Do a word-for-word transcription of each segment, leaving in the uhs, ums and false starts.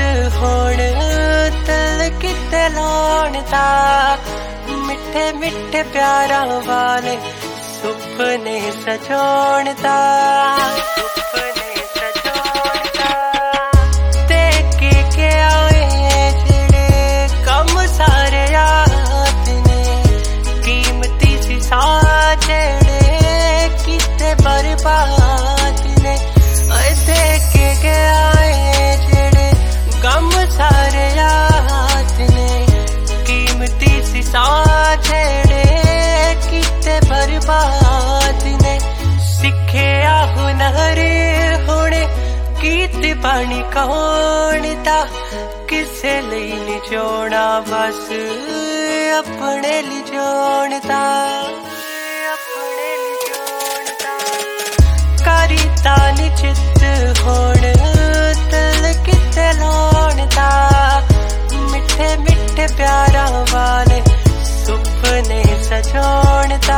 होण दिल किते लाउण दा मिठे मिठे प्यारां वाले सुपने सजाउण दा सुपने सजाउण दा देख के के आए जेड़े कम सारे याद ने कीमती सी साथ जेड़े किते बर्बाद ने देख के के आए जेड़े गम सारे याद ने कीमती सी साथ जेड़े किते बर्बाद ने सिखे हुनर होने गीत बाणी कौन दा किसे लई लिजोना बस अपने लिजोन दा अपने लिजोन दा करिता निचित होण दिल किते लाउण दा मिठे मिठे प्यारां वाले सुपने सजाउण दा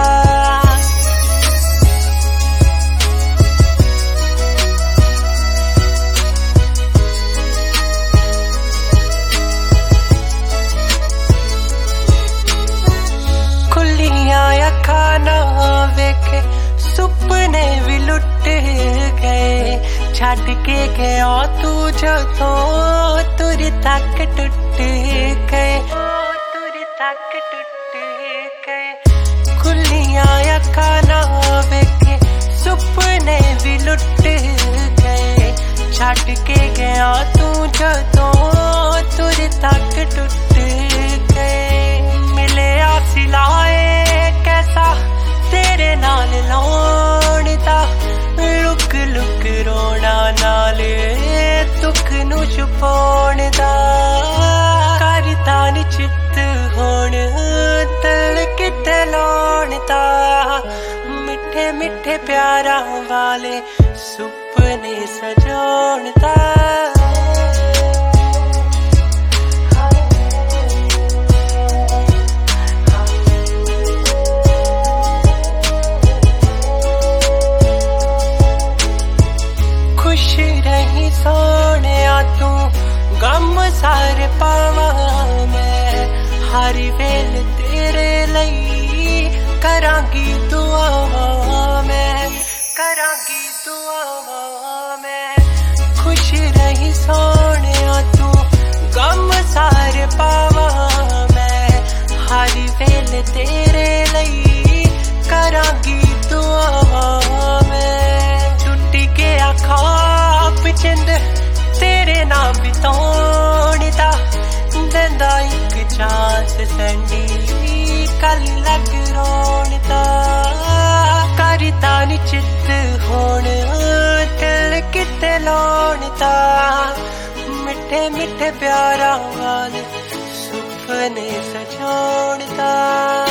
खुलियां अखां ना वेखे सुपने भी लुट गए छड़ के गया तू जदों तुर तक टुट गए तुर तक टुट गए खुलियां अखां ना वेखे सुपने भी लुट गए छड़ के गया तू जदों तुर तक टुट गए मिले सिलाए कैसा तेरे नाल लाउण दा लुक लुक रोना नाले दुख नू छुपाउण दा करता निचित होण दिल किते लाउण दा मिठे मिठे प्यारां वाले सुपने सजाउण दा खुश रही सोनिया तू गम सारे पावा मैं हर वेल तेरे लई करांगी दुआवां मैं करांगी दुआवां मैं खुश रही सोनिया तू गम सारे पावा मैं हर वेल तेरे लई करांगी दुआवां मैं टुट के खाब चंद तेरे नाम बिताउण दा दिंदा इक चांस संडी कल लग रोण दा करता निचित होण दिल किते लाउण दा मिठे मिठे प्यारां वाले सुपने सजाउण दा।